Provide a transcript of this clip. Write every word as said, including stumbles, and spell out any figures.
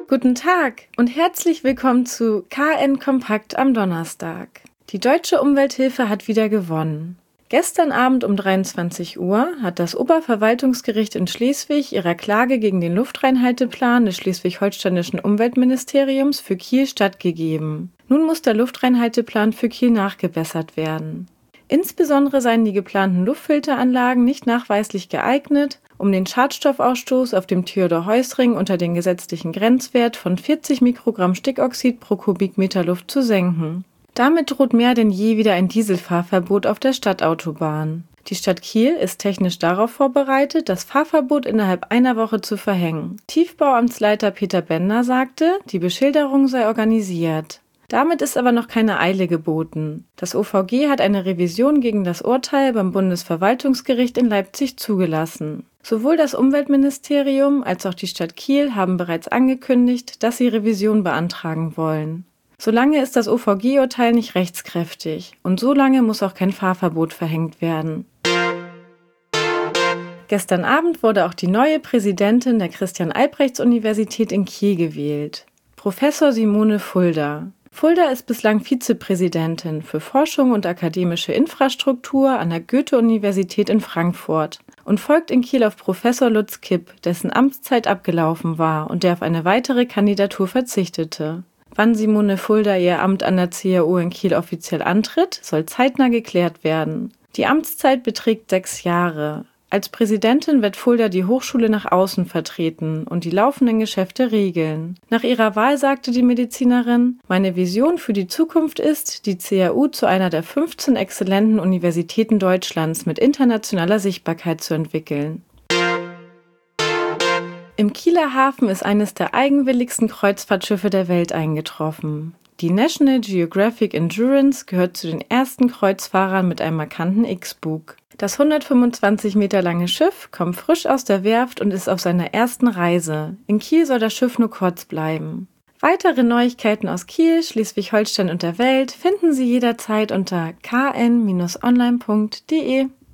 Guten Tag und herzlich willkommen zu K N Kompakt am Donnerstag. Die Deutsche Umwelthilfe hat wieder gewonnen. Gestern Abend um dreiundzwanzig Uhr hat das Oberverwaltungsgericht in Schleswig ihrer Klage gegen den Luftreinhalteplan des schleswig-holsteinischen Umweltministeriums für Kiel stattgegeben. Nun muss der Luftreinhalteplan für Kiel nachgebessert werden. Insbesondere seien die geplanten Luftfilteranlagen nicht nachweislich geeignet, um den Schadstoffausstoß auf dem Theodor-Heuss-Ring unter den gesetzlichen Grenzwert von vierzig Mikrogramm Stickoxid pro Kubikmeter Luft zu senken. Damit droht mehr denn je wieder ein Dieselfahrverbot auf der Stadtautobahn. Die Stadt Kiel ist technisch darauf vorbereitet, das Fahrverbot innerhalb einer Woche zu verhängen. Tiefbauamtsleiter Peter Bender sagte, die Beschilderung sei organisiert. Damit ist aber noch keine Eile geboten. Das O V G hat eine Revision gegen das Urteil beim Bundesverwaltungsgericht in Leipzig zugelassen. Sowohl das Umweltministerium als auch die Stadt Kiel haben bereits angekündigt, dass sie Revision beantragen wollen. Solange ist das O V G-Urteil nicht rechtskräftig und solange muss auch kein Fahrverbot verhängt werden. Gestern Abend wurde auch die neue Präsidentin der Christian-Albrechts-Universität in Kiel gewählt, Professor Simone Fulda. Fulda ist bislang Vizepräsidentin für Forschung und akademische Infrastruktur an der Goethe-Universität in Frankfurt und folgt in Kiel auf Professor Lutz Kipp, dessen Amtszeit abgelaufen war und der auf eine weitere Kandidatur verzichtete. Wann Simone Fulda ihr Amt an der C A U in Kiel offiziell antritt, soll zeitnah geklärt werden. Die Amtszeit beträgt sechs Jahre. Als Präsidentin wird Fulda die Hochschule nach außen vertreten und die laufenden Geschäfte regeln. Nach ihrer Wahl sagte die Medizinerin: Meine Vision für die Zukunft ist, die C A U zu einer der fünfzehn exzellenten Universitäten Deutschlands mit internationaler Sichtbarkeit zu entwickeln. Im Kieler Hafen ist eines der eigenwilligsten Kreuzfahrtschiffe der Welt eingetroffen. Die National Geographic Endurance gehört zu den ersten Kreuzfahrern mit einem markanten X-Bug. Das hundertfünfundzwanzig Meter lange Schiff kommt frisch aus der Werft und ist auf seiner ersten Reise. In Kiel soll das Schiff nur kurz bleiben. Weitere Neuigkeiten aus Kiel, Schleswig-Holstein und der Welt finden Sie jederzeit unter k n Bindestrich online punkt d e.